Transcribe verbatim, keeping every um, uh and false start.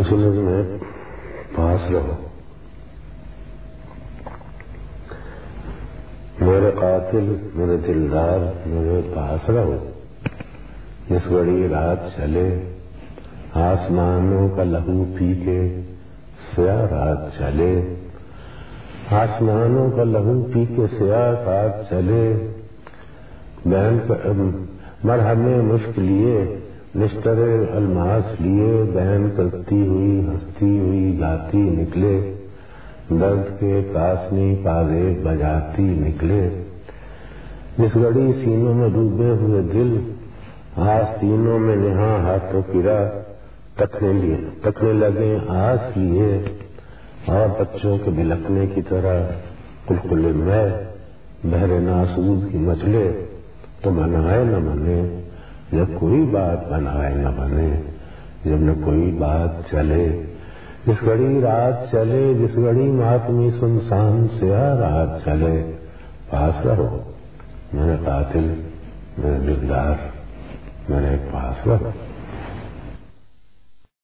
مسلم میں پاس رہو، میرے قاتل میرے دلدار میرے پاس رہو، جس گھڑی رات چلے آسمانوں کا لہو پی کے سیاہ رات چلے، آسمانوں کا لہو پی کے سیاہ رات چلے، بہن کا مرہمے مشک لیے نشتر الماس لیے، بہن کرتی ہوئی ہنستی ہوئی گاتی نکلے، درد کے کاسنی پادے بجاتی نکلے، جس گھڑی سینوں میں ڈوبے ہوئے دل آستینوں میں نہا ہاتھوں پرا تکنے لیے تکنے لگے آس لیے، اور بچوں کے بلکنے کی طرح کلکلے میں بہرے ناسود کی مچلے، تو منائے نہ منے جب کوئی بات بنائے نہ بنے، جب نہ کوئی بات چلے، جس گھڑی رات چلے، جس گھڑی ماتمی سنسان سیاہ رات چلے، پاس رہو میرے قاتل میرے دلدار میرے پاس رہو۔